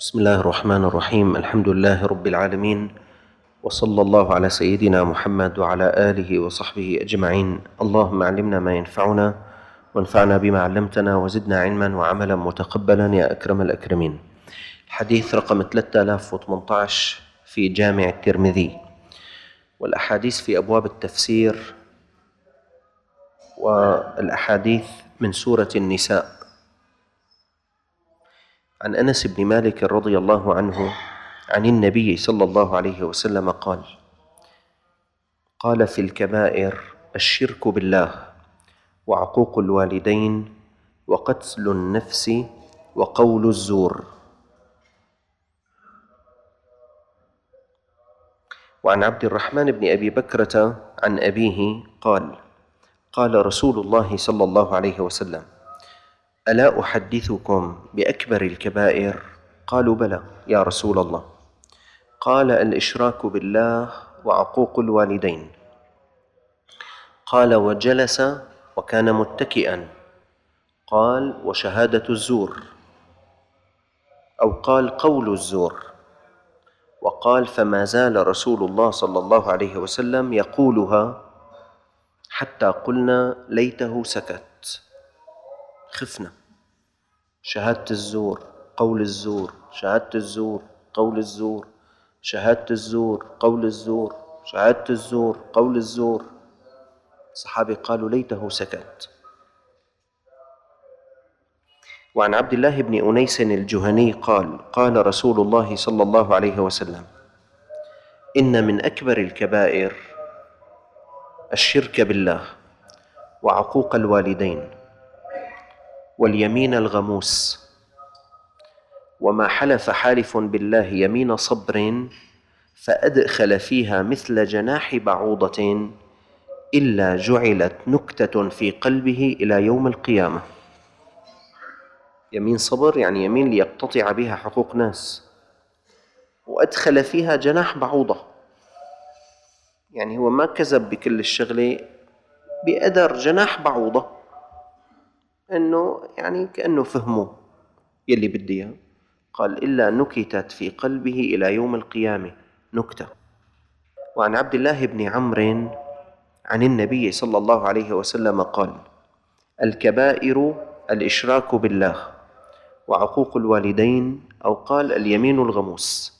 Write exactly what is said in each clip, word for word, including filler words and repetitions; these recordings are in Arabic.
بسم الله الرحمن الرحيم. الحمد لله رب العالمين، وصلى الله على سيدنا محمد وعلى آله وصحبه أجمعين. اللهم علمنا ما ينفعنا وانفعنا بما علمتنا وزدنا علما وعملا متقبلا يا أكرم الأكرمين. الحديث رقم ثلاثة آلاف وثمانية عشر في جامع الترمذي، والأحاديث في أبواب التفسير والأحاديث من سورة النساء. عن أنس بن مالك رضي الله عنه عن النبي صلى الله عليه وسلم قال: قال في الكبائر الشرك بالله، وعقوق الوالدين، وقتل النفس، وقول الزور. وعن عبد الرحمن بن أبي بكرة عن أبيه قال: قال رسول الله صلى الله عليه وسلم: ألا أحدثكم بأكبر الكبائر؟ قالوا: بلى يا رسول الله. قال: الإشراك بالله، وعقوق الوالدين. قال: وجلس وكان متكئا. قال: وشهادة الزور، أو قال قول الزور. وقال: فما زال رسول الله صلى الله عليه وسلم يقولها حتى قلنا ليته سكت. خفنا. شهادة الزور، قول الزور، شهادة الزور، قول الزور، شهادة الزور، قول الزور، شهادة الزور، قول الزور. الصحابة قالوا ليته سكت. وعن عبد الله بن أنيس الجهني قال: قال رسول الله صلى الله عليه وسلم: إن من أكبر الكبائر الشرك بالله، وعقوق الوالدين، واليمين الغموس، وما حلف حالف بالله يمين صبر فأدخل فيها مثل جناح بعوضة إلا جعلت نكتة في قلبه إلى يوم القيامة. يمين صبر يعني يمين ليقتطع بها حقوق ناس، وأدخل فيها جناح بعوضة، يعني هو ما كذب بكل الشغلة، بقدر جناح بعوضة، إنه يعني كأنه فهمه يلي بدي إياه. قال: إلا نكتت في قلبه إلى يوم القيامة نكتة. وعن عبد الله بن عمرو عن النبي صلى الله عليه وسلم قال: الكبائر الإشراك بالله، وعقوق الوالدين، أو قال اليمين الغموس.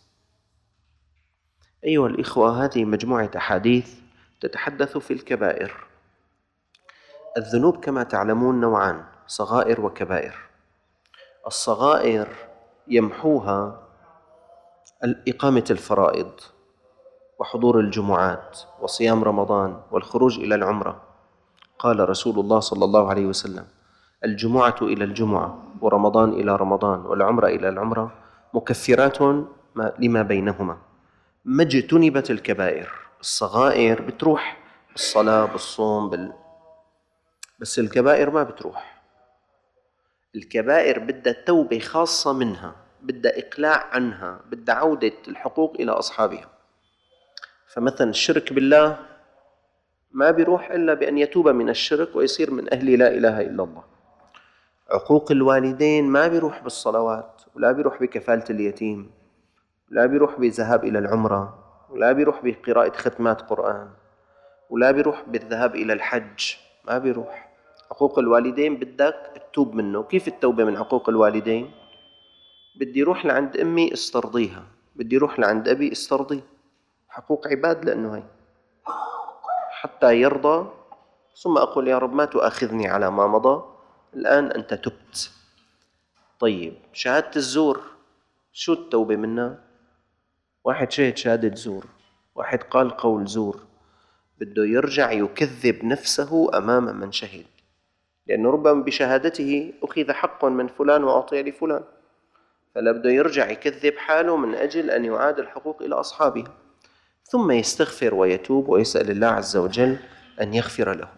أيها الإخوة، هذه مجموعة أحاديث تتحدث في الكبائر. الذنوب كما تعلمون نوعان: صغائر وكبائر. الصغائر يمحوها إقامة الفرائض، وحضور الجمعات، وصيام رمضان، والخروج إلى العمرة. قال رسول الله صلى الله عليه وسلم: الجمعة إلى الجمعة، ورمضان إلى رمضان، والعمرة إلى العمرة مكفرات لما بينهما ما اجتنبت الكبائر. الصغائر بتروح بالصلاة بالصوم بال... بس الكبائر ما بتروح. الكبائر بدها توبة خاصة منها، بدها إقلاع عنها، بدها عودة الحقوق إلى أصحابها. فمثلا الشرك بالله ما بيروح إلا بأن يتوب من الشرك ويصير من أهل لا إله إلا الله. عقوق الوالدين ما بيروح بالصلوات، ولا بيروح بكفالة اليتيم، ولا بيروح بذهاب إلى العمرة، ولا بيروح بقراءة ختمات قرآن، ولا بيروح بالذهاب إلى الحج. ما بيروح. عقوق الوالدين بدك تتوب منه. كيف التوبة من عقوق الوالدين؟ بدي روح لعند أمي استرضيها، بدي روح لعند أبي استرضيه. حقوق عباد، لأنه هي حتى يرضى، ثم أقول: يا رب ما تؤاخذني على ما مضى، الآن أنت تبت. طيب، شهادة الزور شو التوبة منها؟ واحد شهد شهادة زور، واحد قال قول زور، بده يرجع يكذب نفسه أمام من شهد، لأنه ربما بشهادته أخذ حق من فلان وأعطي لفلان، فلا بده يرجع يكذب حاله من أجل أن يعاد الحقوق إلى أصحابها، ثم يستغفر ويتوب ويسأل الله عز وجل أن يغفر له.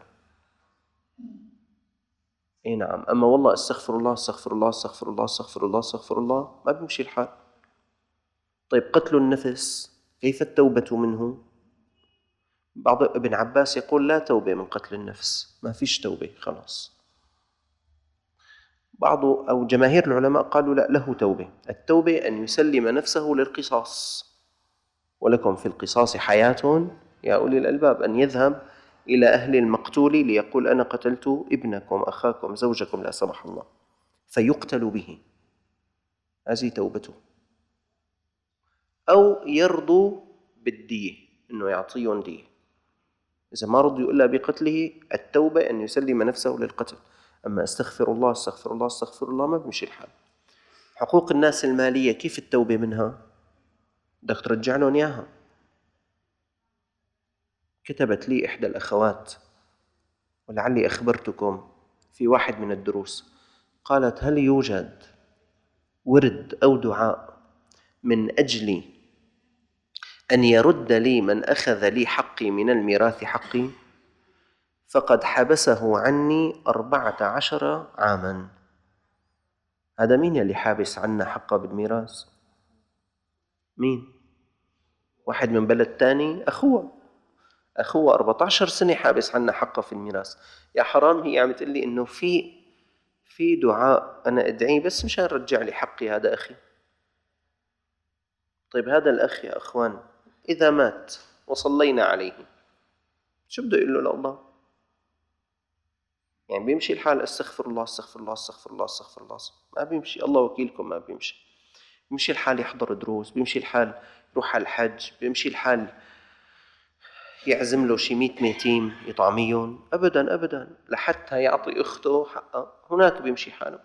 اي نعم. اما والله استغفر الله استغفر الله استغفر الله استغفر الله استغفر الله، ما بيمشي الحال. طيب، قتل النفس كيف التوبة منه؟ بعض ابن عباس يقول: لا توبة من قتل النفس، ما فيش توبة خلاص. بعض أو جماهير العلماء قالوا لا، له توبة. التوبة أن يسلم نفسه للقصاص، ولكم في القصاص حياة يا أولي الألباب، أن يذهب إلى أهل المقتول ليقول أنا قتلت ابنكم أخاكم زوجكم لا سمح الله، فيقتل به، هذه توبته. أو يرضوا بالدية، أنه يعطيهم دية. إذا ما رضوا إلا بقتله، التوبة أن يسلم نفسه للقتل. أما استغفر الله استغفر الله استغفر الله ما بيمشي الحال. حقوق الناس المالية كيف التوبة منها؟ بدك ترجع لهم إياها. كتبت لي إحدى الأخوات، ولعلي أخبرتكم في واحد من الدروس، قالت هل يوجد ورد أو دعاء من أجل أن يرد لي من أخذ لي حقي من الميراث حقي؟ فقد حبسه عني أربعة عشر عاماً. هذا مين اللي حابس عنا حقه بالميراث؟ مين؟ واحد من بلد تاني، أخوه أخوه أربعة عشر سنة حابس عنا حقه في الميراث. يا حرام، هي عم تقول لي إنه في في دعاء أنا أدعيه بس مشان رجع لي حقي هذا أخي. طيب هذا الأخ يا أخوان إذا مات وصلينا عليه، شو بده يقول له لله؟ يعني بيمشي الحال استغفر الله استغفر الله استغفر الله استغفر الله؟ ما بيمشي، الله وكيلكم ما بيمشي. بيمشي الحال يحضر دروس، بيمشي الحال يروح على الحج، بيمشي الحال يعزم له شي مئة ميتين يطعميهم؟ أبداً أبداً، لحتى يعطي أخته حقها هناك بيمشي حاله.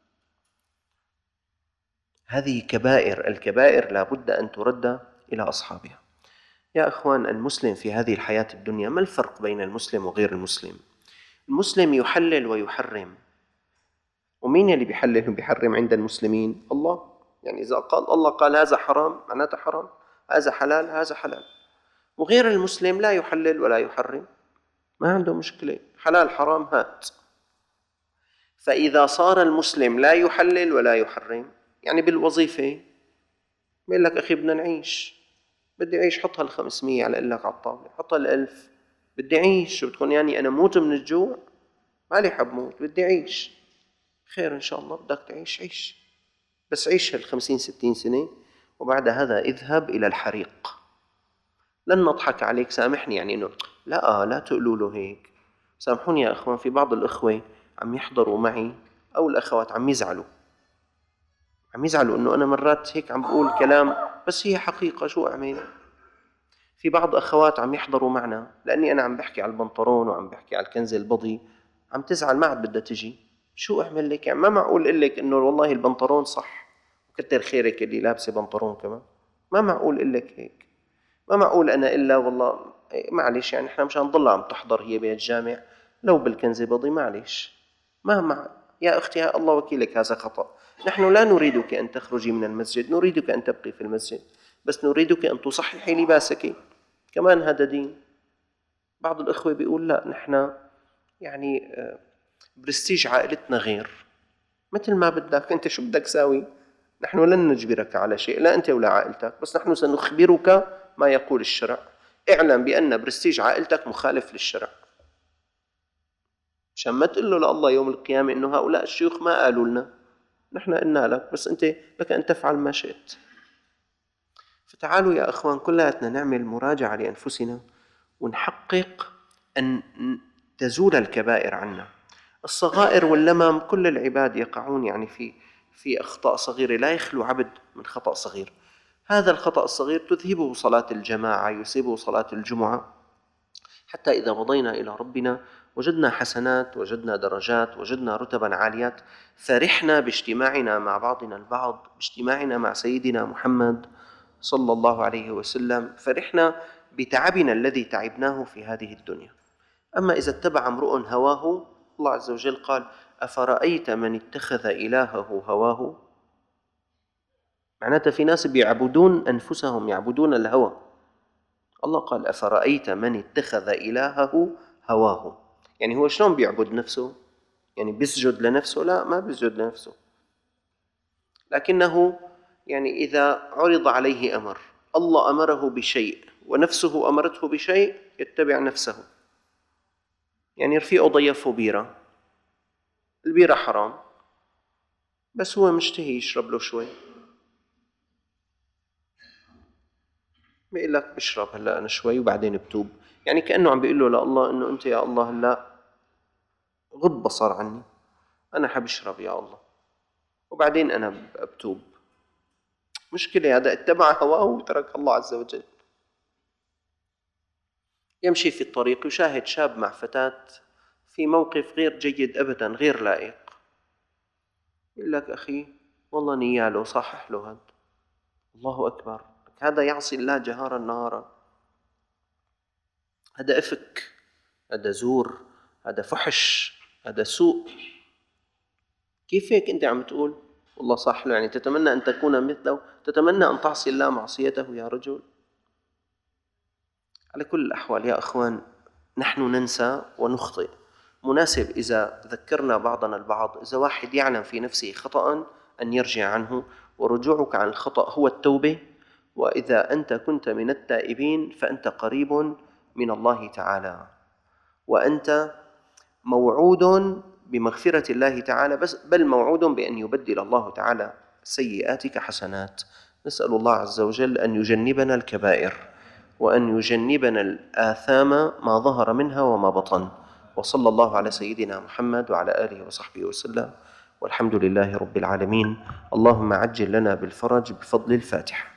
هذه كبائر، الكبائر لا بد أن ترد إلى أصحابها. يا أخوان، المسلم في هذه الحياة الدنيا، ما الفرق بين المسلم وغير المسلم؟ المسلم يحلل ويحرم. ومين اللي بيحلل وبيحرم عند المسلمين؟ الله. يعني إذا قال الله قال هذا حرام معناته حرام، هذا حلال هذا حلال. وغير المسلم لا يحلل ولا يحرم، ما عنده مشكلة، حلال حرام هات. فإذا صار المسلم لا يحلل ولا يحرم، يعني بالوظيفة بيقول لك أخي بدنا نعيش، بدي أعيش، حطها الخمسمية على لك على الطاولة، حطها الألف، بدي أعيش. شو بتكون يعني أنا موت من الجوع؟ مالي حب موت، بدي أعيش. خير إن شاء الله، بدك تعيش عيش، بس عيش هالخمسين ستين سنة، وبعد هذا اذهب إلى الحريق. لن نضحك عليك، سامحني، يعني إنه لا لا تقولوا له هيك. سامحوني يا أخوان، في بعض الأخوة عم يحضروا معي أو الأخوات عم يزعلوا عم يزعلوا إنه أنا مرات هيك عم بقول كلام بس هي حقيقة، شو أعمل؟ في بعض أخوات عم يحضروا معنا لأني أنا عم بحكي على البنطلون وعم بحكي على الكنز البضي، عم تزعل، ما عاد بدها تجي. شو أعمل لك؟ يعني ما معقول أقول لك إنه والله البنطلون صح وكتر خيرك اللي لابسة بنطلون كمان. ما معقول أقول لك هيك، ما معقول أنا إلا والله معلش، يعني إحنا مشان نضلها عم تحضر هي بيت جامع لو بالكنز بضي، معلش. ما مع يا أختي الله وكيلك، هذا خطأ. نحن لا نريدك أن تخرجي من المسجد، نريدك أن تبقي في المسجد، بس نريدك أن تصححي لباسك، كمان هذا دين. بعض الأخوة بيقول لا، نحن يعني برستيج عائلتنا غير. مثل ما بدك أنت، شو بدك ساوي؟ نحن لن نجبرك على شيء، لا أنت ولا عائلتك، بس نحن سنخبرك ما يقول الشرع. اعلم بأن برستيج عائلتك مخالف للشرع، عشان ما تقول له لله يوم القيامة إنه هؤلاء الشيوخ ما قالوا لنا، نحن قلنا لك، بس أنت لك أن تفعل ما شئت. فتعالوا يا أخوان كلاتنا نعمل مراجعة لأنفسنا ونحقق أن تزول الكبائر عنا. الصغائر واللمم كل العباد يقعون يعني في في أخطاء صغيرة، لا يخلو عبد من خطأ صغير. هذا الخطأ الصغير تذهبه صلاة الجماعة، يصيبه صلاة الجمعة، حتى إذا مضينا إلى ربنا وجدنا حسنات، وجدنا درجات، وجدنا رتبا عاليات، فرحنا باجتماعنا مع بعضنا البعض، باجتماعنا مع سيدنا محمد صلى الله عليه وسلم، فرحنا بتعبنا الذي تعبناه في هذه الدنيا. أما إذا اتبع امرؤ هواه، الله عز وجل قال أفرأيت من اتخذ إلهه هواه. معناته في ناس بيعبدون أنفسهم، يعبدون الهوى. الله قال أفرأيت من اتخذ إلهه هواه، يعني هو شلون بيعبد نفسه؟ يعني بيسجد لنفسه؟ لا، ما بيسجد لنفسه، لكنه يعني إذا عرض عليه أمر، الله أمره بشيء ونفسه أمرته بشيء، يتبع نفسه. يعني رفيقه ضيفه بيرة، البيرة حرام، بس هو مشتهي يشرب له شوي، بيقول لك بشرب هلا أنا شوي وبعدين بتوب. يعني كأنه عم بيقول له لله إنه أنت يا الله هلا غض بصر عني، أنا حبشرب يا الله وبعدين أنا بتوب. مشكلة هذا اتبع هواه وترك الله عز وجل. يمشي في الطريق يشاهد شاب مع فتاة في موقف غير جيد أبدا، غير لائق، يقول لك أخي والله نياله صحح له هذا. الله أكبر، هذا يعصي الله جهارا نهارا، هذا إفك، هذا زور، هذا فحش، هذا سوء. كيف هيك أنت عم تقول والله صح له؟ يعني تتمنى أن تكون مثله، تتمنى أن تعصي الله معصيته يا رجل. على كل الأحوال يا أخوان، نحن ننسى ونخطئ. مناسب إذا ذكرنا بعضنا البعض، إذا واحد يعلم في نفسه خطأ أن يرجع عنه، ورجوعك عن الخطأ هو التوبة. وإذا أنت كنت من التائبين فأنت قريب من الله تعالى، وأنت موعود بمغفرة الله تعالى، بس بل موعود بأن يبدل الله تعالى سيئاتك حسنات. نسأل الله عز وجل أن يجنبنا الكبائر، وأن يجنبنا الآثام ما ظهر منها وما بطن. وصلى الله على سيدنا محمد وعلى آله وصحبه وسلم، والحمد لله رب العالمين. اللهم عجل لنا بالفرج بفضل الفاتحة.